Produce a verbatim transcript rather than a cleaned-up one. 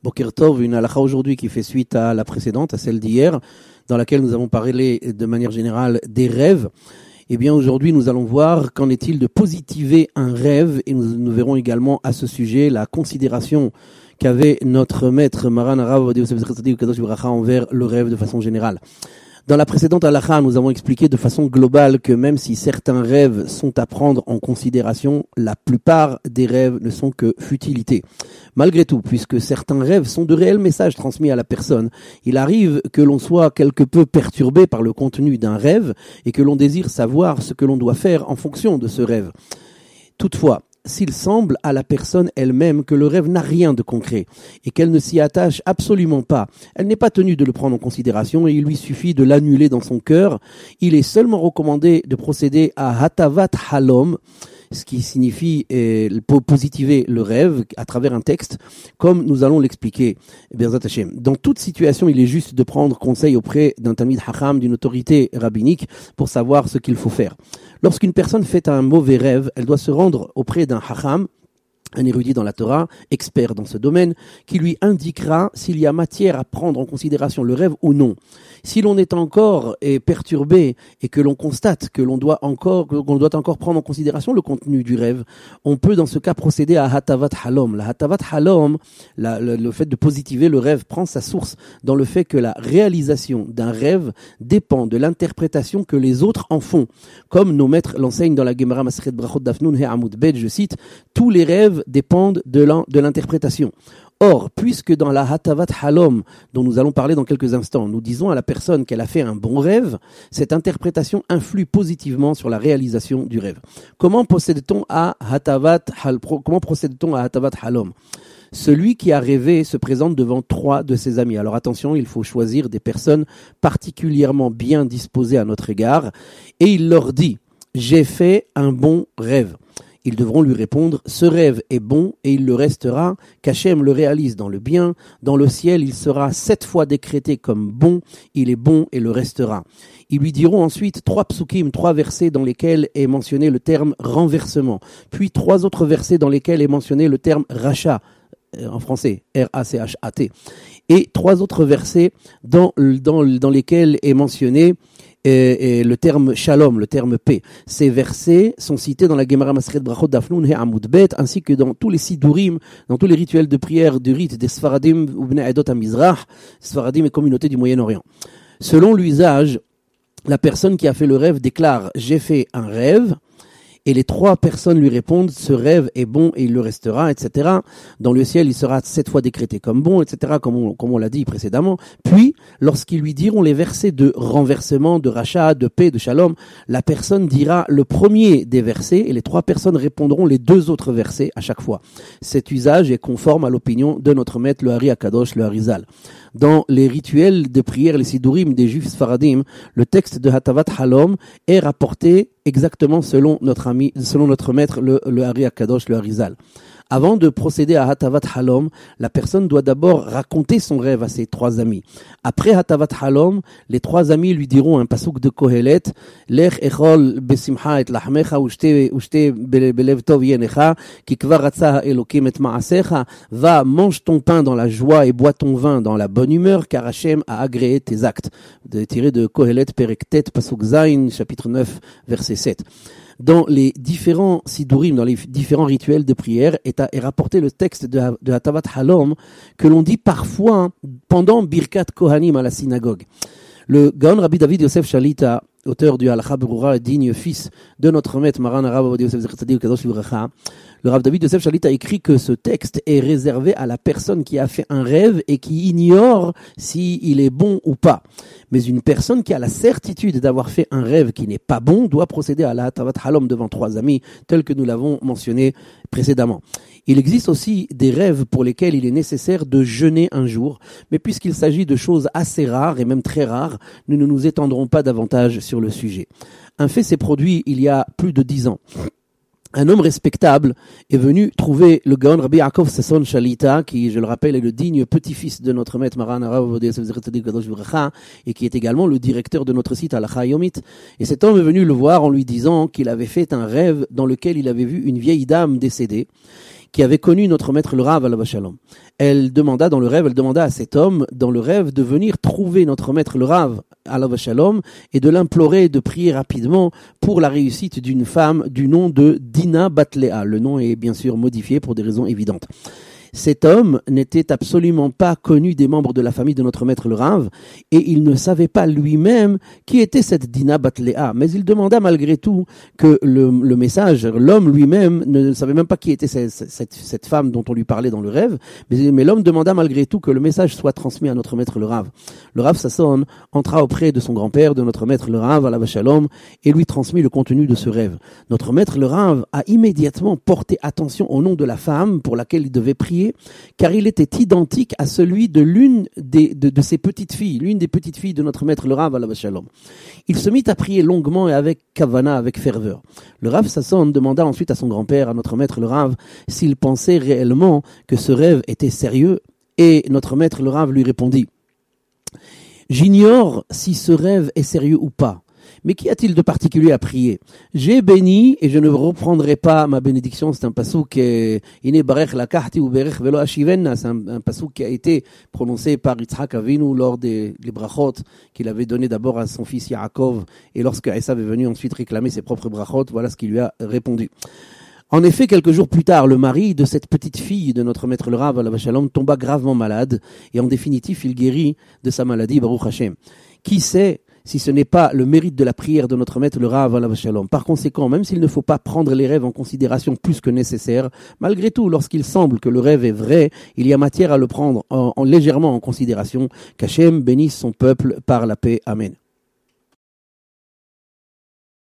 Boker Tov, une halakha aujourd'hui qui fait suite à la précédente, à celle d'hier, dans laquelle nous avons parlé de manière générale des rêves. Eh bien, aujourd'hui, nous allons voir qu'en est-il de positiver un rêve, et nous, nous verrons également à ce sujet la considération qu'avait notre maître Maran Harav Ovadia Yosef Zecher Tzadik Kadosh V'Bracha envers le rêve de façon générale. Dans la précédente halakha, nous avons expliqué de façon globale que même si certains rêves sont à prendre en considération, la plupart des rêves ne sont que futilité. Malgré tout, puisque certains rêves sont de réels messages transmis à la personne, il arrive que l'on soit quelque peu perturbé par le contenu d'un rêve et que l'on désire savoir ce que l'on doit faire en fonction de ce rêve. Toutefois, s'il semble à la personne elle-même que le rêve n'a rien de concret et qu'elle ne s'y attache absolument pas, elle n'est pas tenue de le prendre en considération et il lui suffit de l'annuler dans son cœur, il est seulement recommandé de procéder à hatavat halom, ce qui signifie euh, positiver le rêve à travers un texte, comme nous allons l'expliquer. Dans toute situation, il est juste de prendre conseil auprès d'un Talmid Hacham, d'une autorité rabbinique, pour savoir ce qu'il faut faire. Lorsqu'une personne fait un mauvais rêve, elle doit se rendre auprès d'un Hacham, un érudit dans la Torah, expert dans ce domaine, qui lui indiquera s'il y a matière à prendre en considération le rêve ou non. Si l'on est encore eh, perturbé et que l'on constate que l'on doit encore qu'on doit encore prendre en considération le contenu du rêve, on peut dans ce cas procéder à hatavat halom. La hatavat halom, la, le, le fait de positiver le rêve prend sa source dans le fait que la réalisation d'un rêve dépend de l'interprétation que les autres en font. Comme nos maîtres l'enseignent dans la Gemara Masechet Brachot Daf Nun He Amud Bet, je cite, tous les rêves dépendent de, l'in- de l'interprétation. Or, puisque dans la hatavat halom, dont nous allons parler dans quelques instants, nous disons à la personne qu'elle a fait un bon rêve, cette interprétation influe positivement sur la réalisation du rêve. Comment procède-t-on à hatavat hal, comment procède-t-on à hatavat halom? Celui qui a rêvé se présente devant trois de ses amis. Alors attention, il faut choisir des personnes particulièrement bien disposées à notre égard, et il leur dit « J'ai fait un bon rêve ». Ils devront lui répondre « Ce rêve est bon et il le restera, qu'Hachem le réalise dans le bien, dans le ciel il sera sept fois décrété comme bon, il est bon et le restera. » Ils lui diront ensuite trois psukim, trois versets dans lesquels est mentionné le terme renversement, puis trois autres versets dans lesquels est mentionné le terme rachat, en français, R A C H A T, et trois autres versets dans, dans, dans lesquels est mentionné Et, et le terme shalom, le terme paix. Ces versets sont cités dans la Gemara Masechet Brachot Daf Nun He Amud Bet, ainsi que dans tous les sidurim, dans tous les rituels de prière du rite des Sfaradim ou Bnei Edot HaMizrach, Sfaradim et communautés du Moyen-Orient. Selon l'usage, la personne qui a fait le rêve déclare « J'ai fait un rêve », et les trois personnes lui répondent « Ce rêve est bon et il le restera, et cetera. Dans le ciel, il sera sept fois décrété comme bon, et cetera, comme on, comme on l'a dit précédemment. Puis, lorsqu'ils lui diront les versets de renversement, de rachat, de paix, de shalom, la personne dira le premier des versets et les trois personnes répondront les deux autres versets à chaque fois. Cet usage est conforme à l'opinion de notre maître, le Hari Akadosh, le Harizal. Dans les rituels de prière, les sidurim des juifs sfaradim, le texte de hatavat halom est rapporté exactement selon notre ami, selon notre maître, le, le Hari Akadosh, le Harizal. Avant de procéder à hatavat halom, la personne doit d'abord raconter son rêve à ses trois amis. Après hatavat halom, les trois amis lui diront un pasuk de Kohelet, Lech echol besimcha et lahmecha ushte ushte belev tov yenecha, ki kvar ratza elokim et maasecha, va, mange ton pain dans la joie et bois ton vin dans la bonne humeur, car Hachem a agréé tes actes. De, tiré de Kohelet Perektet, pasuk Zayin, chapitre neuf, verset sept. Dans les différents sidurim, dans les différents rituels de prière, est, à, est rapporté le texte de, de hatavat halom que l'on dit parfois pendant Birkat Kohanim à la synagogue. Le Gaon Rabbi David Yosef Shalita, auteur du Halakha Berura, digne fils de notre maître Maran Harav Ovadia Yosef Zecher Tzadik Kadosh V'Bracha, le Rav David Yosef Shalita a écrit que ce texte est réservé à la personne qui a fait un rêve et qui ignore s'il est bon ou pas. Mais une personne qui a la certitude d'avoir fait un rêve qui n'est pas bon doit procéder à la hatavat halom devant trois amis, tel que nous l'avons mentionné précédemment. Il existe aussi des rêves pour lesquels il est nécessaire de jeûner un jour, mais puisqu'il s'agit de choses assez rares et même très rares, nous ne nous étendrons pas davantage sur le sujet. Un fait s'est produit il y a plus de dix ans. Un homme respectable est venu trouver le Gaon Rabbi Yaakov Sasson Shalita, qui, je le rappelle, est le digne petit-fils de notre maître Maran Harav Ovadia Yosef Zecher Tzadik Kadosh V'Bracha, et qui est également le directeur de notre site Halakha Yomit. Et cet homme est venu le voir en lui disant qu'il avait fait un rêve dans lequel il avait vu une vieille dame décédée, qui avait connu notre maître le Rav alav shalom. Elle demanda dans le rêve, elle demanda à cet homme dans le rêve de venir trouver notre maître le Rav alav shalom et de l'implorer de prier rapidement pour la réussite d'une femme du nom de Dina bat Léa. Le nom est bien sûr modifié pour des raisons évidentes. Cet homme n'était absolument pas connu des membres de la famille de notre maître le Rav, et il ne savait pas lui-même qui était cette Dina bat Léa. Mais il demanda malgré tout que le, le message, l'homme lui-même ne savait même pas qui était cette, cette, cette femme dont on lui parlait dans le rêve, mais, mais l'homme demanda malgré tout que le message soit transmis à notre maître le Rav. Le Rav Sasson entra auprès de son grand-père, de notre maître le Rav, alav shalom, et lui transmit le contenu de ce rêve. Notre maître le Rav a immédiatement porté attention au nom de la femme pour laquelle il devait prier, car il était identique à celui de l'une des, de, de ses petites filles, l'une des petites filles de notre maître le Rav alav shalom. Il se mit à prier longuement et avec kavana, avec ferveur. Le Rav Sasson demanda ensuite à son grand-père, à notre maître le Rav, s'il pensait réellement que ce rêve était sérieux, et notre maître le Rav lui répondit: j'ignore si ce rêve est sérieux ou pas. Mais qu'y a-t-il de particulier à prier? J'ai béni et je ne reprendrai pas ma bénédiction. C'est un pasouk iné barech lakahti ou berech velo ashivenna. C'est un, un pasouk qui a été prononcé par Yitzhak Avinu lors des les brachot qu'il avait donné d'abord à son fils Yaakov, et lorsque Esav est venu ensuite réclamer ses propres brachot, voilà ce qu'il lui a répondu. En effet, quelques jours plus tard, le mari de cette petite fille de notre maître le Rav alav shalom tomba gravement malade, et en définitive, il guérit de sa maladie, Baruch Hashem. Qui sait si ce n'est pas le mérite de la prière de notre maître le Rav alav shalom. Par conséquent, même s'il ne faut pas prendre les rêves en considération plus que nécessaire, malgré tout, lorsqu'il semble que le rêve est vrai, il y a matière à le prendre en, en légèrement en considération. Qu'Hachem bénisse son peuple par la paix. Amen.